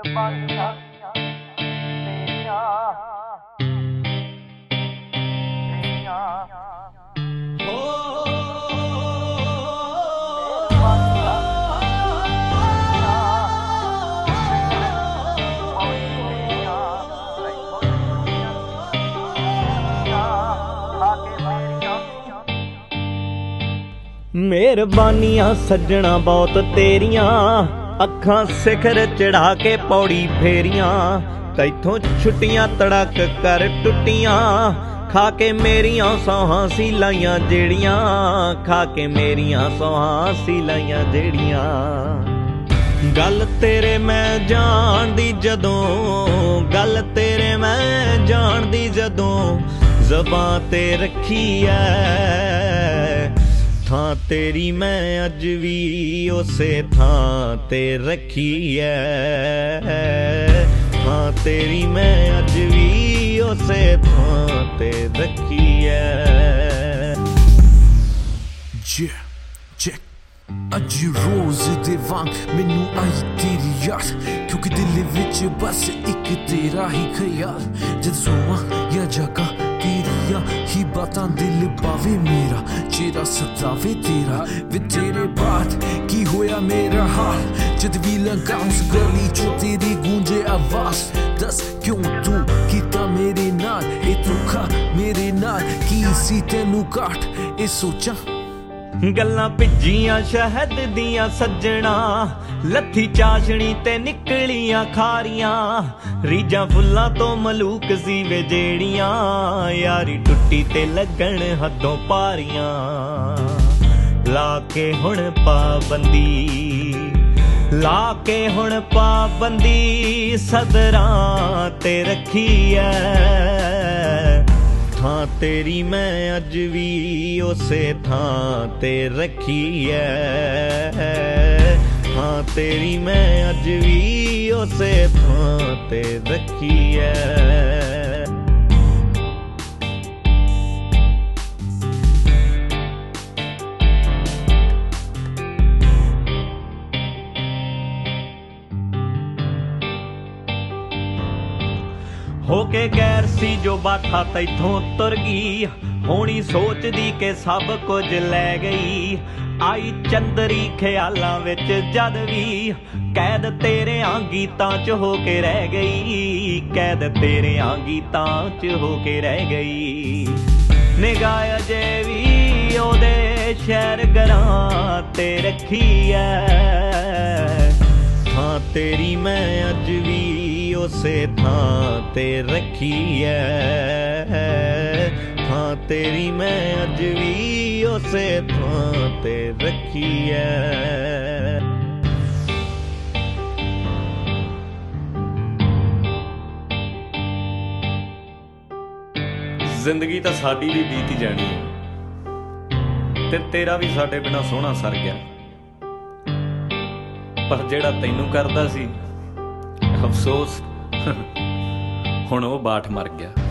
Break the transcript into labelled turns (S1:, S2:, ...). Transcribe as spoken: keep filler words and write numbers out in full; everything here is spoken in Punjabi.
S1: ਮਿਹਰਬਾਨੀਆਂ ਤੇਰੀਆਂ ਤੇਰੀਆਂ ਹੋ ਮਿਹਰਬਾਨੀਆਂ ਸੱਜਣਾ ਬਹੁਤ ਤੇਰੀਆਂ ਅੱਖਾਂ ਸਿਖਰ ਚੜਾ ਕੇ ਪੌੜੀ ਫੇਰੀਆਂ ਤੈਥੋਂ ਛੁੱਟੀਆਂ ਤੜਕ ਕਰ ਟੁੱਟੀਆਂ ਖਾ ਕੇ ਮੇਰੀਆਂ ਸੌਹਾਂ ਸੀ ਲਾਈਆਂ ਜਿਹੜੀਆਂ ਖਾ ਕੇ ਮੇਰੀਆਂ ਸੌਹਾਂ ਸੀ ਲਾਈਆਂ ਜਿਹੜੀਆਂ ਗੱਲ ਤੇਰੇ ਮੈਂ ਜਾਣਦੀ ਜਦੋਂ ਗੱਲ ਤੇਰੇ ਮੈਂ ਜਾਣਦੀ ਜਦੋਂ ਜ਼ਬਾਂ ਤੇ ਰੱਖੀ ਐ ਥਾਂ ਤੇਰੀ ਮੈਂ ਅੱਜ ਵੀ ਉਸੇ ਥਾਂ ਤੇ ਰੱਖੀ ਐ ਥਾਂ ਤੇਰੀ ਮੈਂ ਅੱਜ ਵੀ ਉਸੇ ਥਾਂ ਤੇ ਰੱਖੀ ਐ
S2: ਅੱਜ ਰੋਜ਼ ਦੇ ਵਾਂਗ ਮੈਨੂੰ ਆਈ ਤੇਰੀ ਯਾਦ ਕਿਉਂਕਿ ਦਿਲ ਵਿੱਚ ਬਸ ਇੱਕ ਤੇਰਾ ਹੀ ਖਿਆਲ ਜਦ ਸੋਵਾਂ ਜਾਂ ਜਾਗਾ ਤੇਰੀਆਂ ਹੀ ਬਾਤਾਂ ਦਿਲ ਪਾਵੇ ਮੇਰਾ ਚਿਹਰਾ ਸਤਾਵੇ ਤੇਰਾ ਵੇ ਤੇਰੇ ਬਾਅਦ ਕੀ ਹੋਇਆ ਮੇਰਾ ਹਾਲ ਜਦ ਵੀ ਲੰਘਾਂ ਉਸ ਗਲੀ ਚੋਂ ਤੇਰੀ ਗੂੰਜੇ ਆਵਾਜ਼ ਦੱਸ ਕਿਉਂ ਤੂੰ ਕੀਤਾ ਮੇਰੇ ਨਾਲ ਇਹ ਧੋਖਾ ਮੇਰੇ ਨਾਲ ਕੀ ਸੀ ਤੈਨੂੰ ਘਾਟ ਇਹ ਸੋਚਾਂ
S1: ਗੱਲਾਂ ਭਿੱਜੀਆਂ ਸ਼ਹਿਦ ਦੀਆਂ ਸੱਜਣਾ ਲੱਥੀ ਚਾਸ਼ਣੀ ਤੇ ਨਿਕਲੀਆਂ ਖਾਰੀਆਂ ਰੀਜਾਂ ਫੁੱਲਾਂ ਤੋਂ ਮਲੂਕ ਸੀ ਵੇ ਜਿਹੜੀਆਂ ਯਾਰੀ ਟੁੱਟੀ ਤੇ ਲੱਗਣ ਹੱਦੋਂ ਪਾਰੀਆਂ ਲਾ ਕੇ ਹੁਣ ਪਾਬੰਦੀ ਲਾ ਕੇ ਹੁਣ ਪਾਬੰਦੀ ਸਦਰਾਂ ਤੇ ਰੱਖੀ ਐ ਥਾਂ ਤੇਰੀ ਮੈਂ ਅੱਜ ਵੀ ਉਸੇ ਥਾਂ ਤੇ ਰੱਖੀ ਐ ਥਾਂ ਤੇਰੀ ਮੈਂ ਅੱਜ ਵੀ ਉਸੇ ਥਾਂ ਤੇ ਰੱਖੀ ਐ ਹੋ ਕੇ ਗੈਰ ਸੀ ਜੋ ਬਾਠਾ ਤੈਥੋਂ ਤੁਰ ਗਈ ਹੋਣੀ ਸੋਚਦੀ ਕਿ ਸਭ ਕੁਝ ਲੈ ਗਈ ਆਈ ਚੰਦਰੀ ਖਿਆਲਾਂ ਵਿੱਚ ਜਦ ਵੀ ਕੈਦ ਤੇਰਿਆਂ ਗੀਤਾਂ 'ਚ ਹੋ ਕੇ ਰਹਿ ਗਈ ਕੈਦ ਤੇਰਿਆਂ ਗੀਤਾਂ 'ਚ ਹੋ ਕੇ ਰਹਿ ਗਈ ਨਿਗਾਹ ਅਜੇ ਵੀ ਉਹਦੇ ਸ਼ਹਿਰ ਗਰਾਂ ਤੇ ਰੱਖੀ ਐ ਥਾਂ ਤੇਰੀ ਮੈਂ ਅੱਜ ਵੀ ਉਸੇ ਥਾਂ ਤੇ ਰੱਖੀ ਐ ਥਾਂ ਤੇਰੀ ਮੈਂ ਅੱਜ ਵੀ ਉਸੇ ਥਾਂ ਤੇ ਰੱਖੀ ਐ ਜ਼ਿੰਦਗੀ ਤਾਂ ਸਾਡੀ ਵੀ ਬੀਤ ਜਾਣੀ ਹੈ ਤੇ ਤੇਰਾ ਵੀ ਸਾਡੇ ਬਿਨਾਂ ਸੋਹਣਾ ਸਰ ਗਿਆ ਪਰ ਜਿਹੜਾ ਤੈਨੂੰ ਕਰਦਾ ਸੀ ਅਫਸੋਸ ਹੁਣ ਉਹ ਬਾਠ ਮਰ ਗਿਆ।